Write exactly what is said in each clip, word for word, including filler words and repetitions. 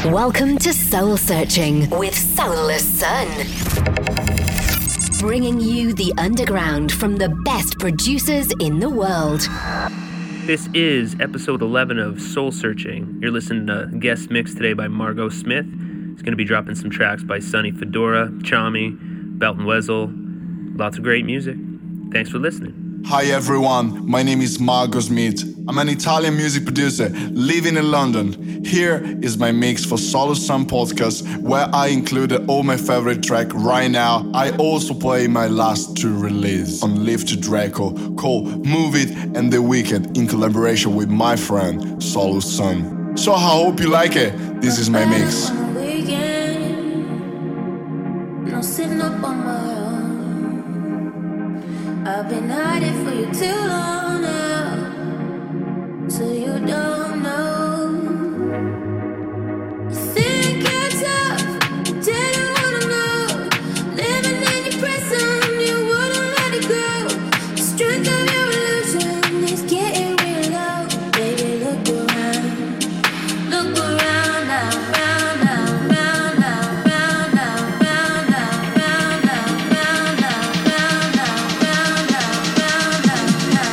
Welcome to Soul Searching with Soulless Sun. Bringing you the underground from the best producers in the world. This is episode eleven of Soul Searching. You're listening to a guest mix today by Margot Smith. It's going to be dropping some tracks by Sonny Fedora, Chami, Belton Wessel. Lots of great music. Thanks for listening. Hi everyone, my name is Margot Smith. I'm an Italian music producer living in London. Here is my mix for Soulless Sun podcast, where I included all my favorite track right now. I also play my last two release on Lifted Record called Move It and The Weekend in collaboration with my friend Soulless Sun. So I hope you like it. This is my mix. I've been hiding for you too long now, so you don't know. You think you're tough, you didn't wanna know. Living in your prison, you wouldn't let it go. The strength of your illusion is getting real low. Baby, look around, look around now, round now, round now, round now, round now, round now, round now, round now, round now.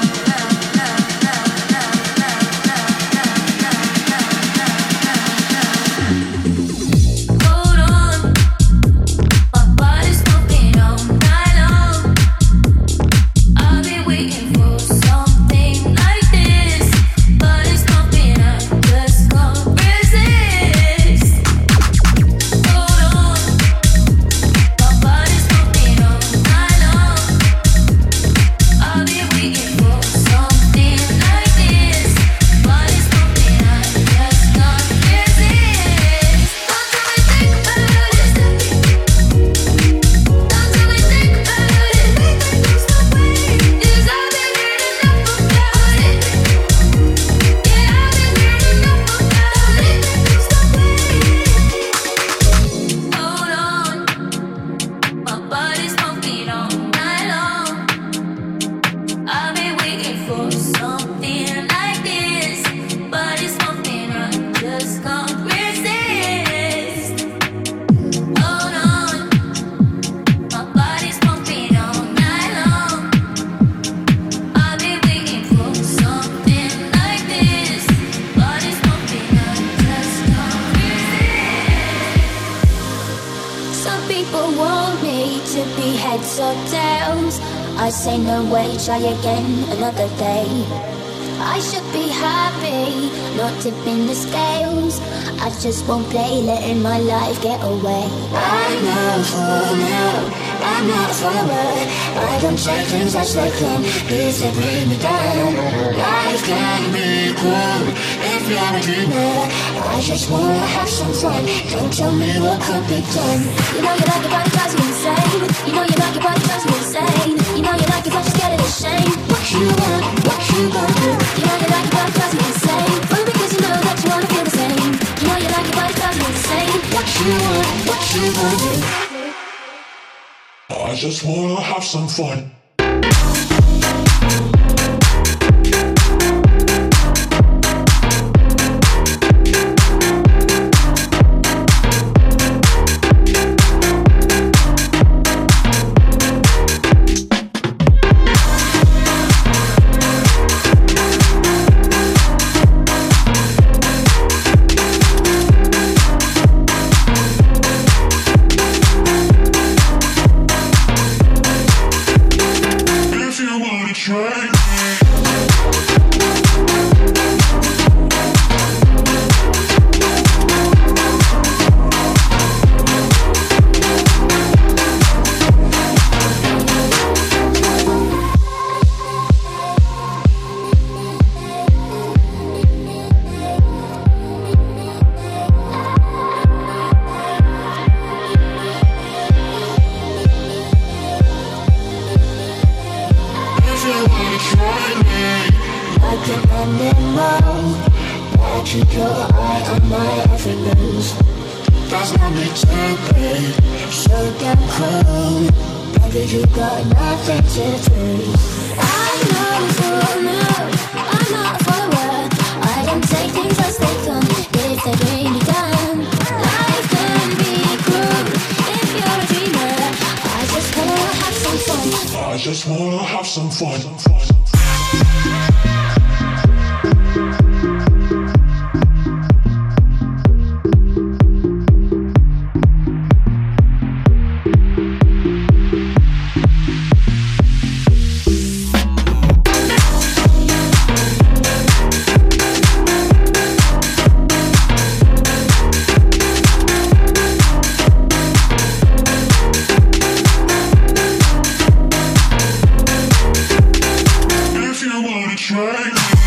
Try again another day. I should be happy, not tipping the scales. I just won't play, letting my life get away. I'm not for now, I'm not for a word. I don't say things as they come, please they bring me down. Life can be cool if you're a dreamer. I just wanna have some fun, don't tell me what could be done. You know you like it, but it drives me insane. You know you like it, but it drives me insane. You know you like it, but you're scared of the shame. What you want, what you want do. You know you like it, but it drives me insane. Only because you know that you wanna feel the same. You know you like it, but it drives me insane. What you want, what you want do. I just wanna have some fun. I don't take things as they come, if they bring me down. just wanna have some fun. If you wanna try.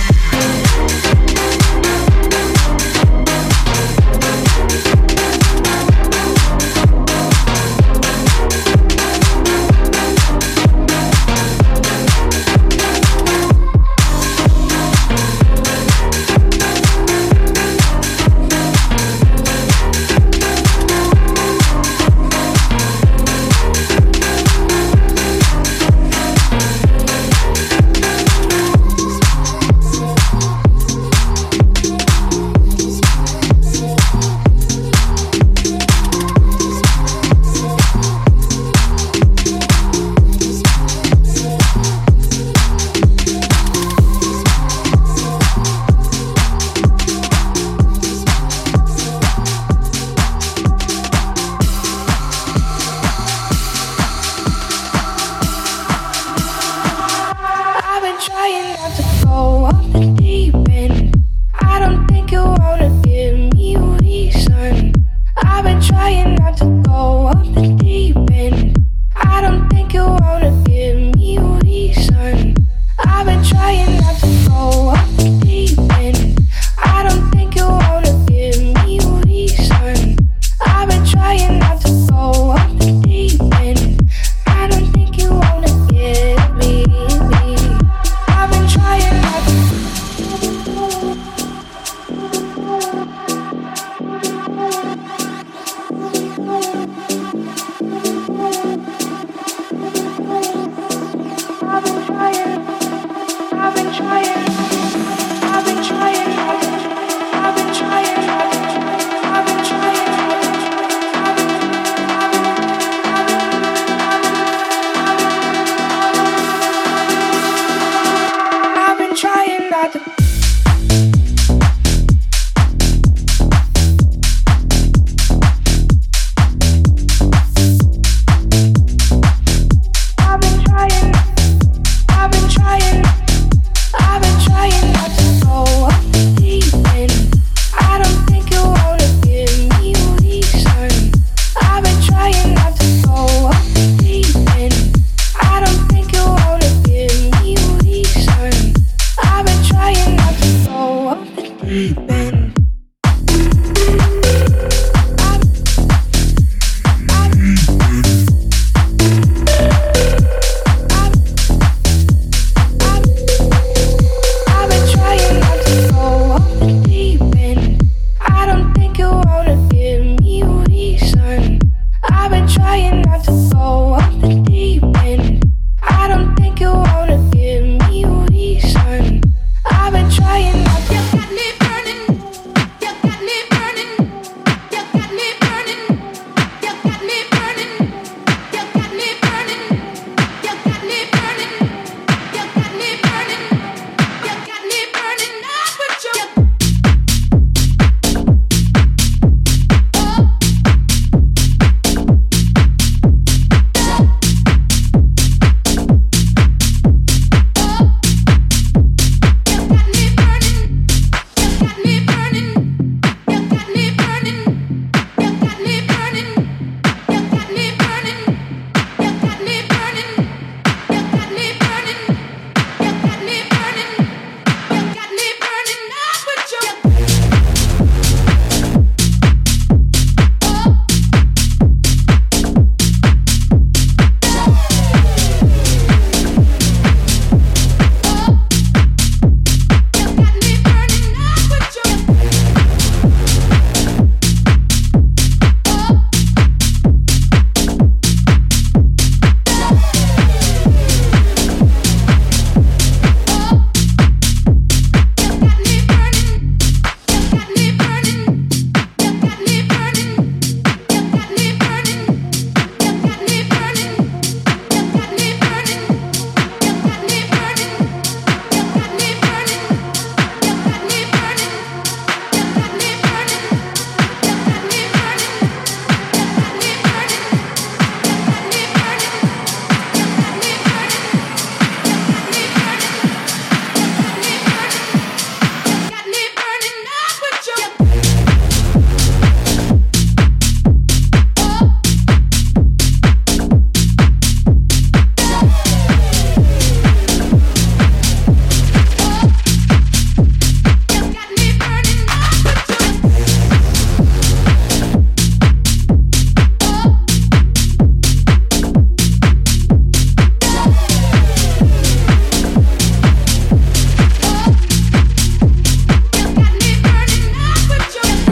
I've been trying not to go off the deep end. I don't think you wanna give me a reason. I've been trying not to go off the deep end. I don't think you wanna give me a reason. I've been trying not to go off the deep end. I don't think you wanna give me a reason. I've been trying not to go off the deep end. I don't think you wanna give me. I've been trying not to.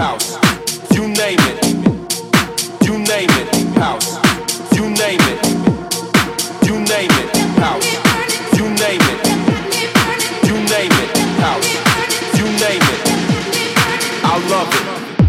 house. You name it. You name it. House. You name it. You name it. House. You name it. You name it. House. You name it. I love it.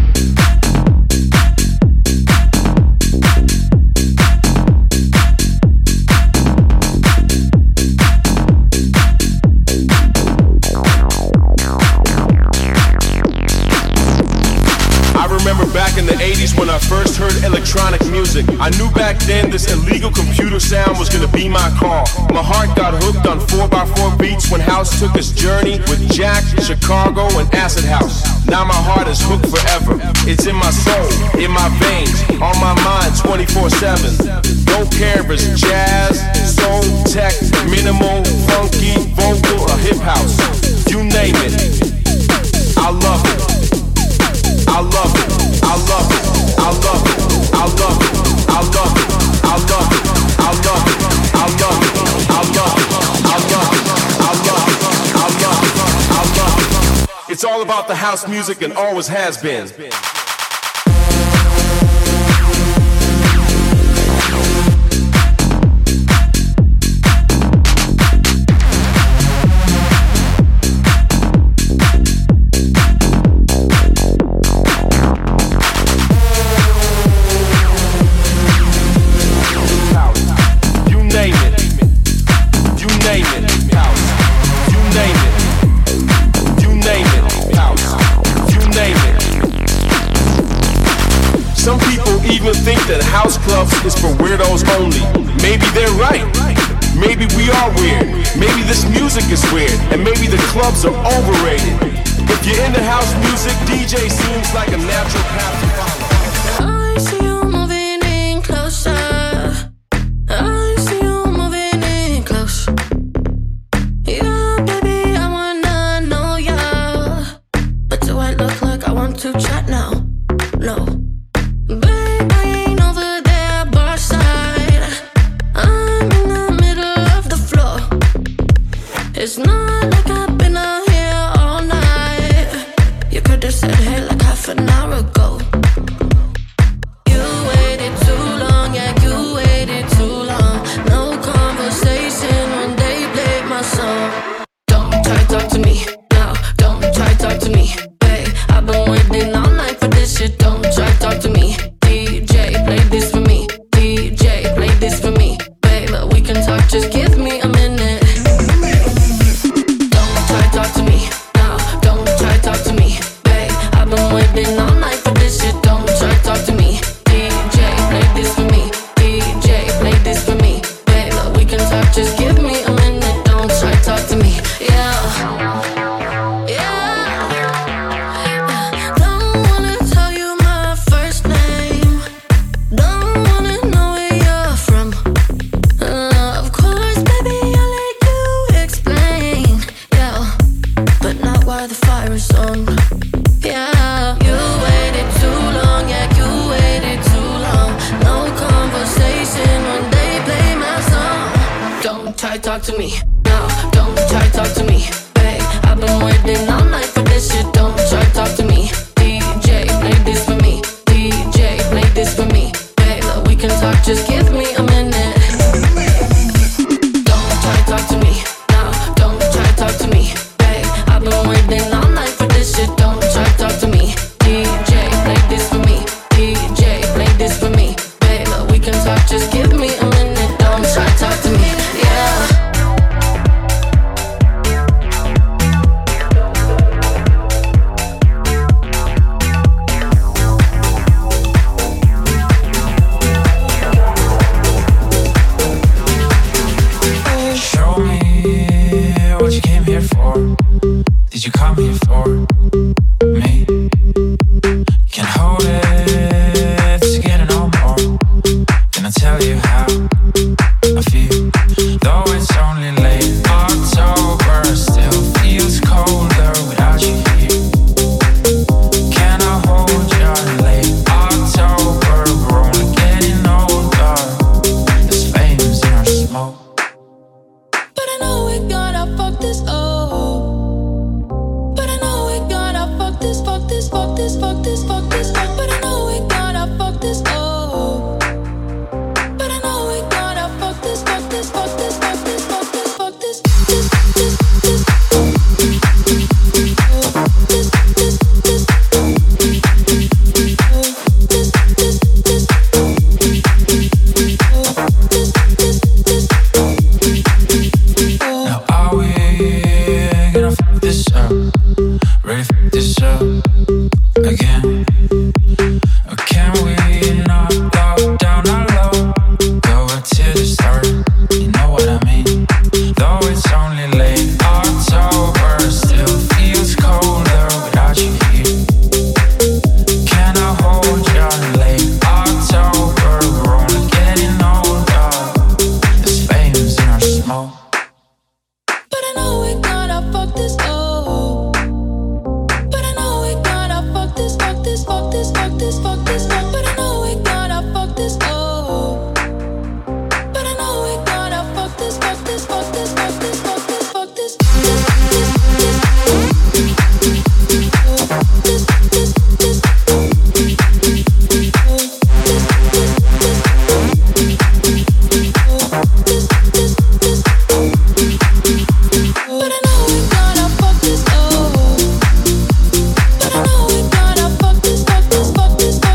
Back in the eighties when I first heard electronic music, I knew back then this illegal computer sound was gonna be my call. My heart got hooked on four by four beats when house took its journey with Jack, Chicago, and Acid House. Now my heart is hooked forever. It's in my soul, in my veins, on my mind twenty-four seven. Don't care if it's jazz, soul, tech, minimal, funky, vocal, or hip house. You name it. I love it. I love it, I love it, I love it, I love it, I love it, I love it, I love it, I love it, I love it, I love it, I love it, I love it, I love it. It's all about the house music and always has been. Think that house clubs is for weirdos only. Maybe they're right. Maybe we are weird. Maybe this music is weird. And maybe the clubs are overrated. If you're into house music, D J seems like a natural path to follow. I see you moving in closer. I see you moving in close. Yeah, baby, I wanna know ya. But do I look like I want to chat now? No. It's not like I've been out here all night. You could have said hey like half an hour ago. You waited too long, yeah, you waited too long. No conversation when they played my song. Don't try to talk to me, no, don't try to talk to me. Babe, I've been waiting all night for this shit. Don't try to talk to me. D J, play this for me. D J, play this for me. Babe, we can talk, just give me a minute. Talk to me, no, don't try to talk to me, babe. I've been waiting all night for this shit. Don't try to talk to me. D J, play this for me. D J, play this for me, babe. We can talk, just give me a minute. Don't try to talk to me, yeah, yeah. Don't wanna tell you my first name. Don't wanna know where you're from. Uh, of course, baby, I'll let you explain, yeah. But not while the fire is on. Yeah, you waited too long, yeah, you waited too long. No conversation when they play my song. Don't try to talk to me, no, don't try to talk to me, babe. I've been waiting all night for this shit. Don't try to talk to me. D J, play this for me. D J, play this for me, babe. We can talk, just give me a minute. Don't try to talk to me, no, don't try to talk to me. I've been waiting all night for this shit. Don't try to talk to me. D J, play this for me. D J, play this for me, babe. We can talk, just give me a minute. Don't try to talk to me, yeah. Fuck this, fuck this, fuck this, fuck this, fuck this, fuck this.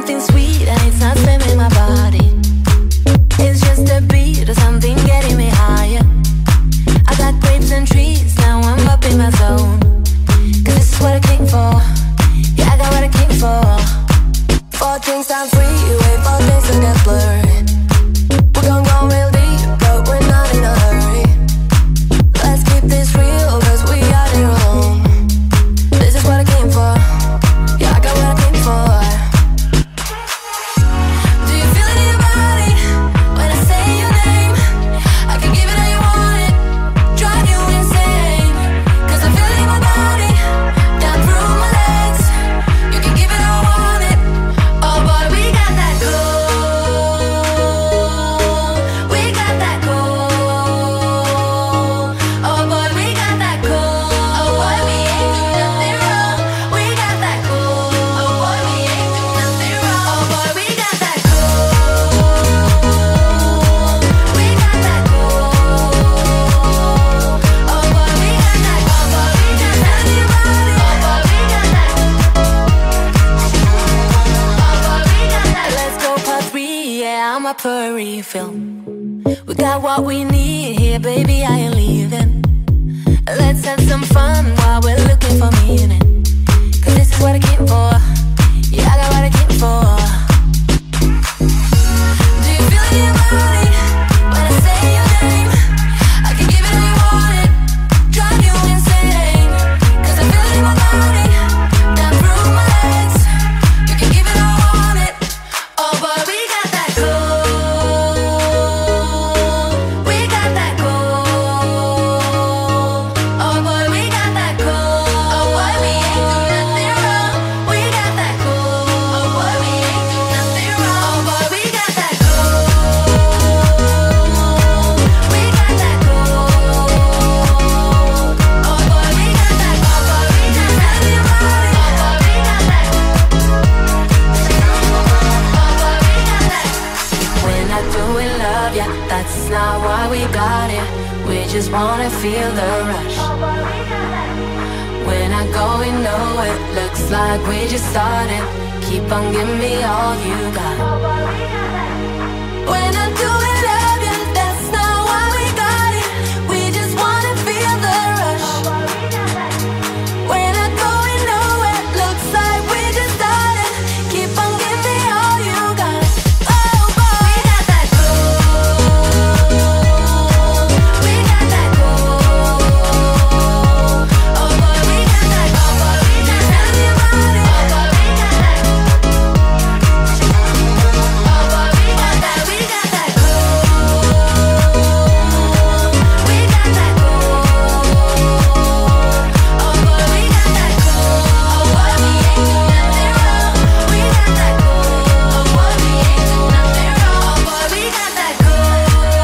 something sweet and it's not spamming my body. It's just a beat or something getting me higher. I got grapes and trees, now I'm up in my zone. Cause this is what I came for. Yeah, I got what I came for. Four things I'm free, wait for things to get blurred. We're gon' go real deep, but we're not in a hurry. Let's keep this real, cause we are in Rome. This is what I came for. Yeah, I got what I came for. Do you feel it in your body when I say your name? I can give it how you want it, drive you insane. Cause I feel it in my body, down through my legs. You can give it how I want it. Oh boy, we got that gold. We got that gold. Oh boy, we got that gold. Oh boy, we ain't do nothing wrong. We got that gold. Oh boy, we ain't do nothing wrong. Oh boy, we got that gold. We got that gold. Oh boy, we got that. Oh boy, we got that. Anybody? Oh boy, we got that. Oh boy, we got that. Let's go part three. Yeah, I'm up for a refill. We got what we need here, baby. I ain't leaving. Let's have some fun while we're looking for meaning. Cause this is what I came for. Yeah, I got what I came for. Do you feel it in your body when I say your name? I can give it how you want it, drive you insane. Cause I feel it in my body, down through my legs. You can give it how I want it. Oh boy, we got that gold. We got that gold. Oh boy, we got that gold. Oh boy, we ain't do nothing wrong. We got that gold. Oh boy, we ain't do nothing wrong. Oh boy, we got that gold. We got that gold. Oh boy, we got that. Oh boy, we got that. Anybody? Oh boy, we got that. Oh boy, we got that. We're not doing love, yeah, that's not why we got it. We just wanna feel the rush. We're not going nowhere, looks like we just started. Keep on giving me all you got. We're not doing love, yeah, that's not why we got it. We just wanna feel the rush. We're not going nowhere, looks like we just started. Keep on giving me all you got. Oh boy, we got that gold. We got that gold. Oh boy, we got that. Oh boy, we got that. Anybody? Oh boy, we got that. Oh boy, we got that. We got that gold. We got that gold. Oh boy, we got that gold. Oh boy, we ain't do nothing wrong. We got that gold. Oh boy, we ain't do nothing wrong. Oh boy, we got that gold.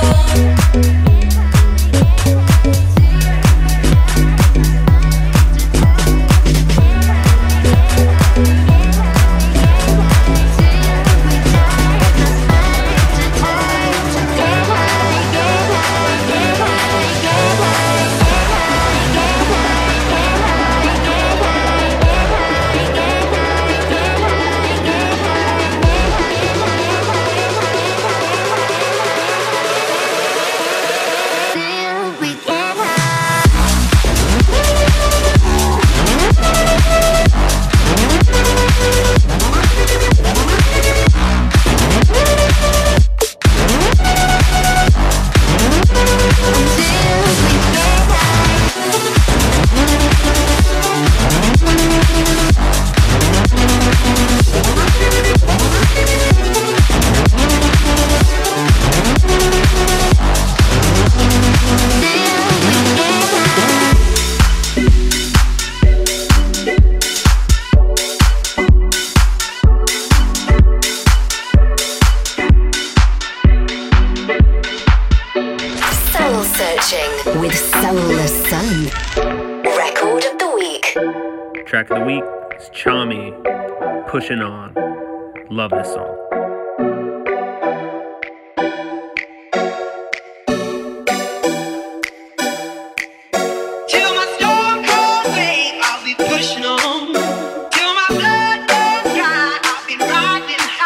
Soul Searching with Soulless Sun. Record of the week. Track of the week is Chami, Pushing On. Love this song. Till my storm cold wave, I'll be pushing on. Till my blood goes dry, I'll be riding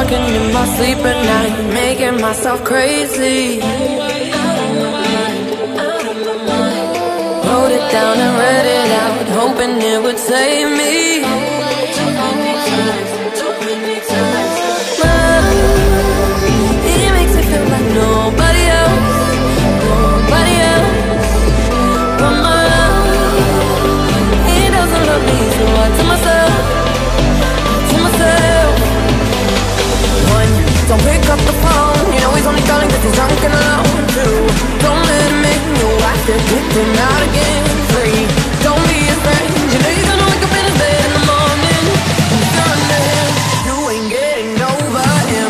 talking in my sleep at night, making myself crazy. Wrote it down and read it out, hoping it would save me. He makes me feel like nobody else, nobody else but my love. He doesn't love me, so I tell myself, to myself. One, don't pick up the phone, you know he's only calling cause he's drunk and alone. Two, don't let him in, you'll have to kick him out again. Three, don't be his friend, you know you're gonna wake up in his bed in the morning. You're done to him, you ain't getting over him.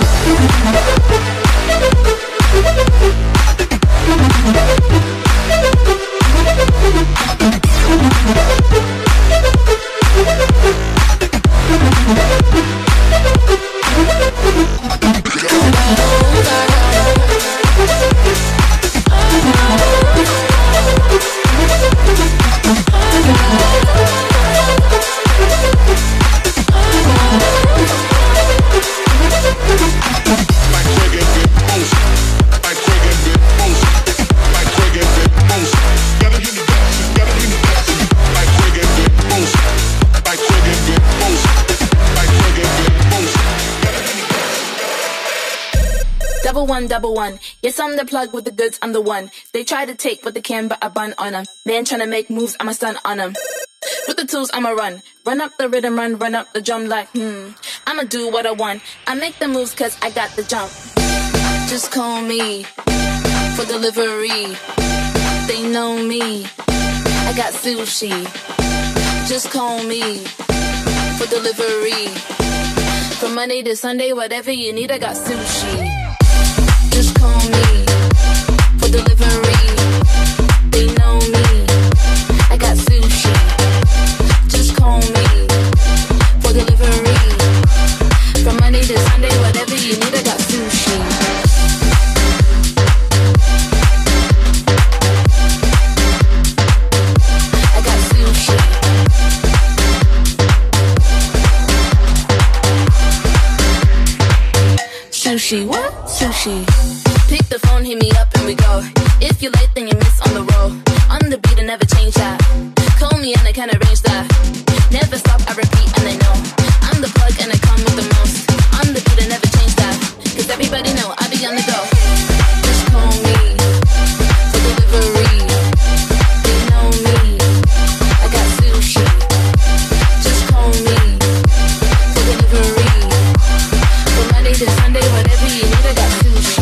Double one, double one. Yes, I'm the plug with the goods, I'm the one. They try to take what they can, but I bun on them. Man tryna make moves, I'm a stun on them. With the tools, I'ma run. Run up the rhythm, run, run up the drum like, hmm. I'ma do what I want. I make the moves cause I got the jump. Just call me for delivery. They know me. I got sushi. Just call me for delivery. From Monday to Sunday, whatever you need, I got sushi. Just call me for delivery. They know me. I got sushi. Just call me for delivery. From Monday to Sunday, whatever you need, I got sushi. I got sushi. Sushi, what? Sushi. Pick the phone, hit me up and we go. If you're late, then you miss on the roll. On the beat, I never change that. Call me and I can arrange that. Never stop, I repeat and I know. I'm the plug and I come with the most. On the beat, I never change that. Cause everybody know I be on the go. Just call me for delivery. They know me. I got sushi. Just call me for delivery. From Monday to Sunday, whatever you need, I got sushi.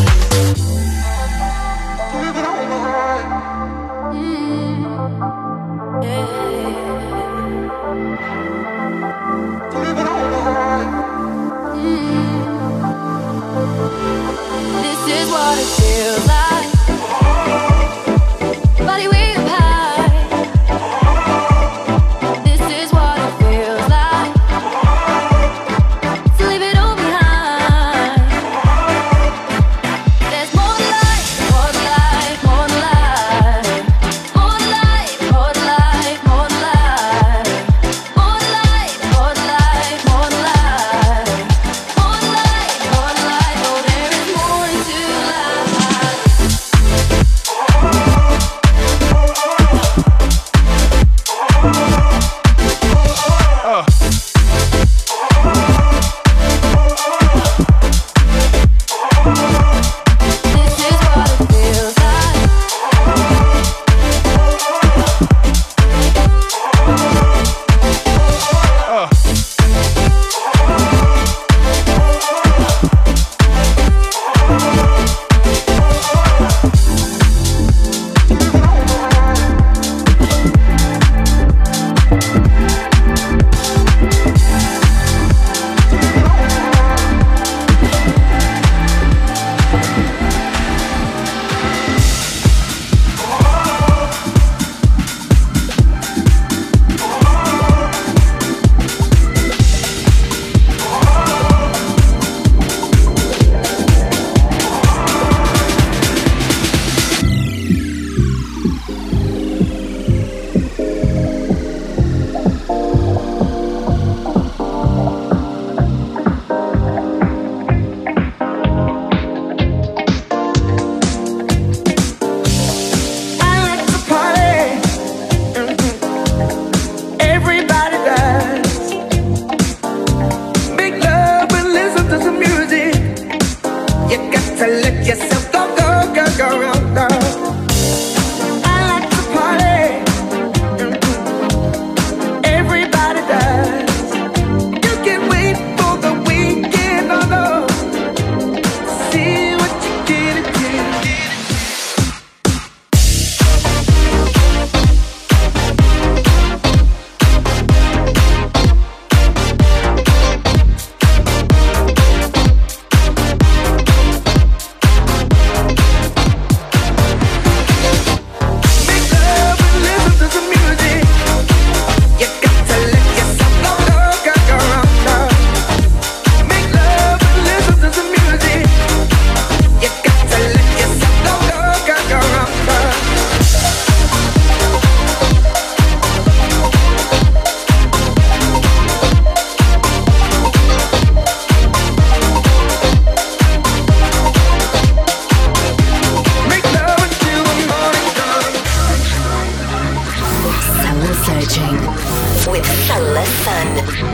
Soul Searching with Solar Sun.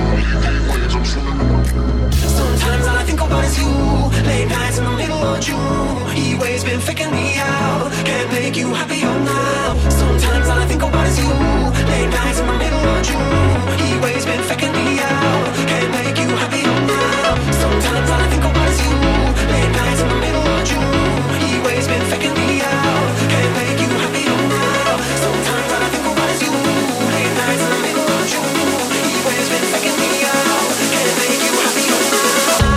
Sometimes all I think about is you. Late nights in the middle of June. Heat waves been faking me out. Can't make you happier now. Sometimes all I think about is you. Late nights in the middle of June. Heat waves been faking me out. Can't make you happier now. Sometimes all I think about is you. Late nights in the middle of June. Heat waves been faking me out. Can't make you happier now. Sometimes all I think about is you. Late nights in the middle of June. Heat waves been faking me out. Can't make you happier now.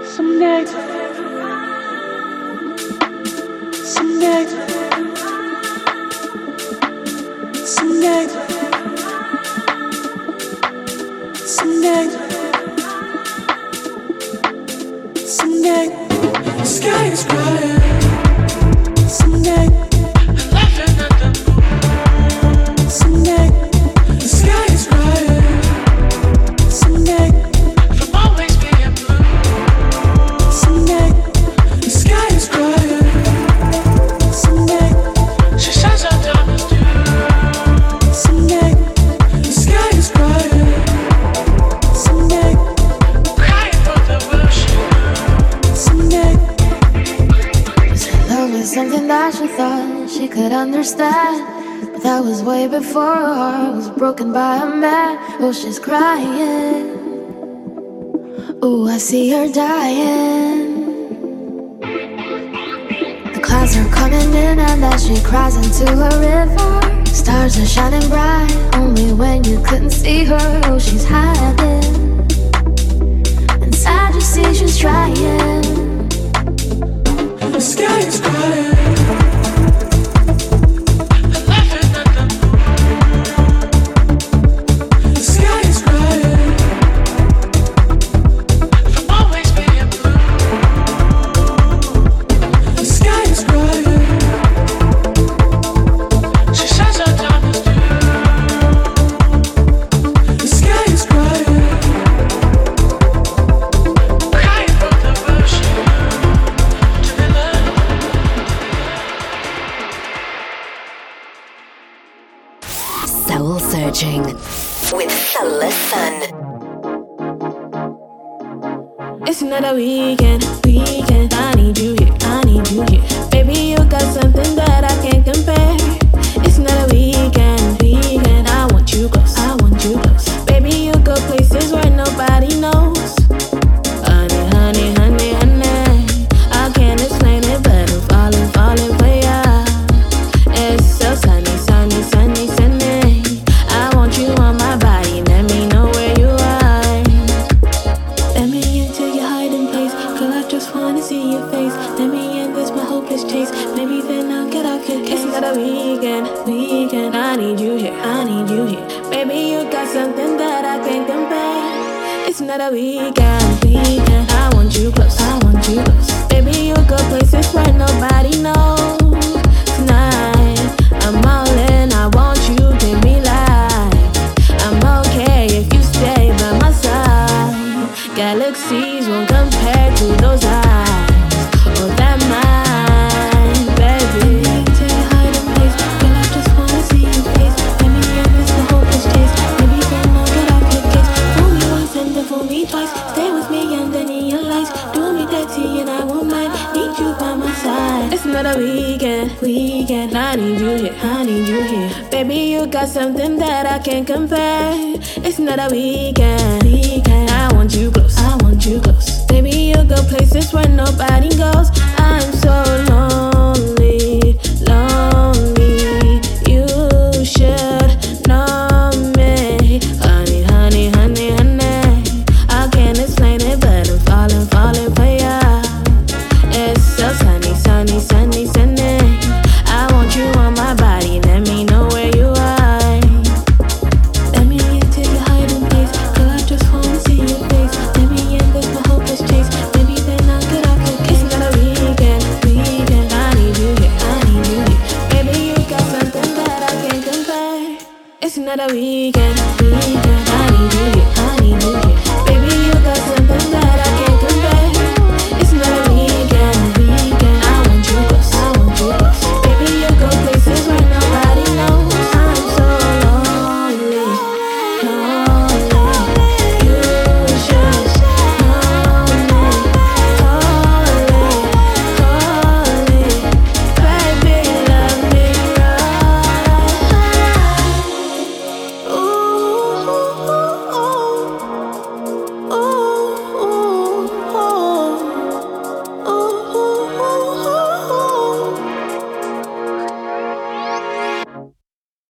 Someday, someday, someday, someday, someday, the sky is crying. Someday, I'm laughing at the moon. Someday, the sky is crying. Someday, from always being blue. Someday, the sky is crying. Someday, she says our diamonds do. Someday, the sky is crying. Someday, crying for the world she knew. Someday, love is something that she thought she could understand, but that was way before her heart was broken by a man. Oh, she's crying. Oh, I see her dying. The clouds are coming in and as she cries into a river, stars are shining bright only when you couldn't see her. Oh, she's hiding. Inside you see she's trying. The sky is crying. I'm laughing at the moon. The sky is crying. From always being blue. The sky is crying. She says our diamonds do. The sky is crying. Crying for the world she knew to be loved. Soul Searching with Soulless Sun. It's another weekend, weekend. I need you here, I need you here. Baby, you got something that I can't compare. It's another weekend, weekend. I want you close, I want you close. Baby, you go places where nobody knows. Honey, honey, honey, honey. I can't explain it, but I'm falling, falling for ya. It's so sunny, sunny, sunny, sunny. I want you on my body, let me know where you are. Let me into your hiding place, girl, I just wanna see your face. Let me in this, my hopeless chase. Maybe then I'll get out your case. It's not a weekend, weekend. I need you here, I need you here. Baby, you got something that I can't compare. It's not a weekend, weekend. I want you close, I want you close. Baby, you go places where nobody knows. Tonight, I'm all in, I want you to be live. I'm okay if you stay by my side. Galaxies won't compare to those eyes or that mind, baby. Let me to your hiding place, girl, I just wanna see your face. Let me in this the hopeless chase. Maybe then I'll get off your case. Fool me once and then fool me twice. Stay with me under neon lights. Do me dirty and I won't mind. Need you by my side. It's another weekend, weekend. I need you here, I need you here. Baby, you got something that I can't compare. It's another weekend, weekend. I want you close, I want you close. Baby, you go places where nobody goes.